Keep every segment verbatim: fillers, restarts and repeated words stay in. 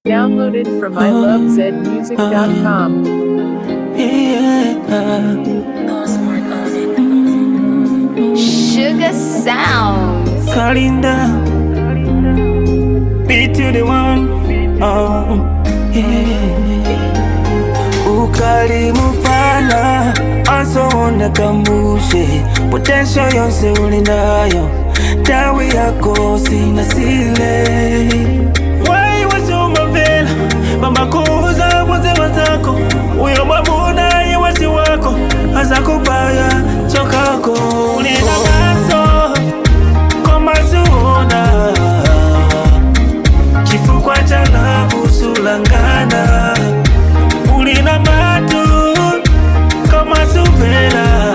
Downloaded from I love zed music dot com. Sugar Sounds. Kalinda, be to the one. Oh, yeah. Ukali mufana, also ona kambushe. Potential yonse ulinayo, tawi yako sina sile. Why was you mavela? Mama kuza waze wazako. Uyo mabuna yewasi wako. Azako baya chokako. Ulina maso koma suona. Chifukwa cha labu sulangana. Ulina matu koma supela.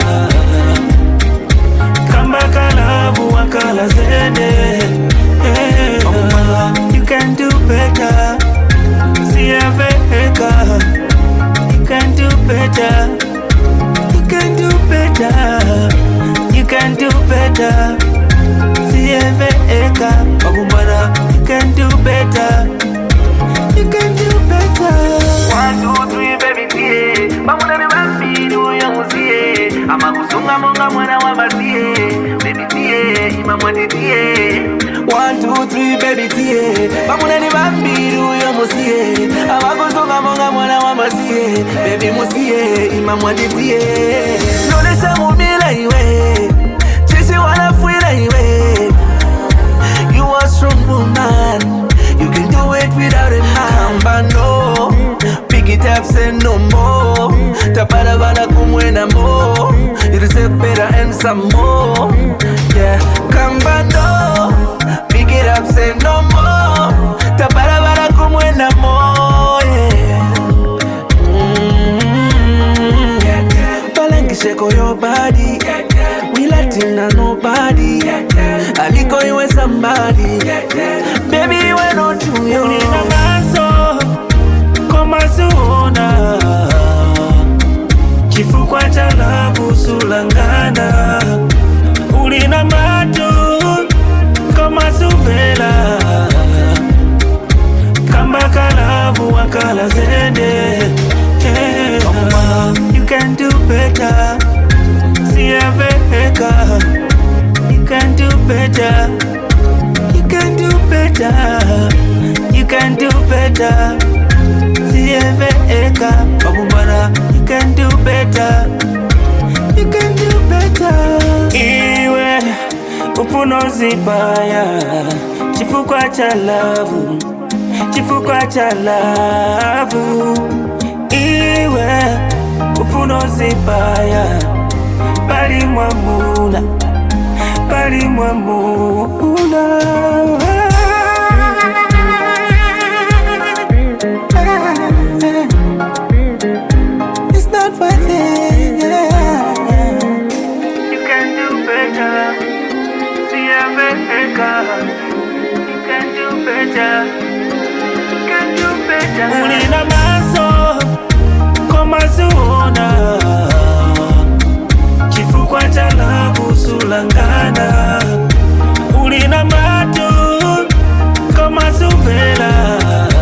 Kamba kalabu wakala zede. Hey, oh, you can do better. See Africa. You can do better. You can do better. You can do better. See Africa. Oh, you can do better. You can do better. One, two, three, baby, tie. Mamuna ni bambi, du yangu siye. Ama kusunga monga mwana wa masie. Baby, tie, ima mwati tie. One, two, three, baby, tie. Mamuna ni bambi, du yangu siye. Ama kusunga monga mwana wa masie. Baby, musie, ima mwati tie. Nolesa mubila iwe. Chisi wana fuila iwe. You are strong woman. You can do it without a man, but no. Pick it up, say no more. Tapada bala kumwena more. You deserve better and some more. Yeah, come back no. Pick it up, say no more. Tapada bala kumwena more. Yeah. Mm-hmm. Balangisheko your body. We Latina nobody. Aliko you and somebody. Baby, you ain't not too young. Ulina maso koma suona. Chifukwa cha labu sulangana. Ulina matu koma supela. Kamba kalabu wakala zende. Hey, oh, you can do better. See Africa. You can do better. You can do better. You can do better. See Africa. You can do better. You can do better. Iwe upuno zibaya. Chifukwa cha lavu. Chifukwa cha lavu. Iwe upuno zibaya. Bali mwamuna. Bali mwamuna. It's not worth it. Yeah. You can do better. See Africa. You can do better. You can do better. Ulina maso koma suona. Chifukwa cha labu sulangana. Ulina matu koma supela.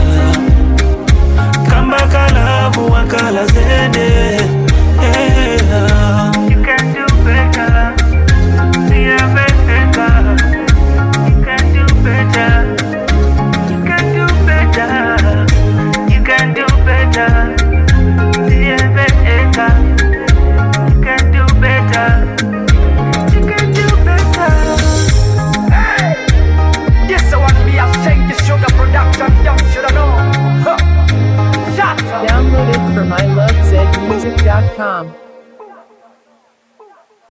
Kamba kalabu wakala zede. Hey, you can do better. See Africa. You can do better. You can do better. You can do better. See Africa. You can do better. You can do better. Hey! This one me a sing the sugar production, young shoulda know. Huh. Shut up. Downloaded from I love zed music dot com.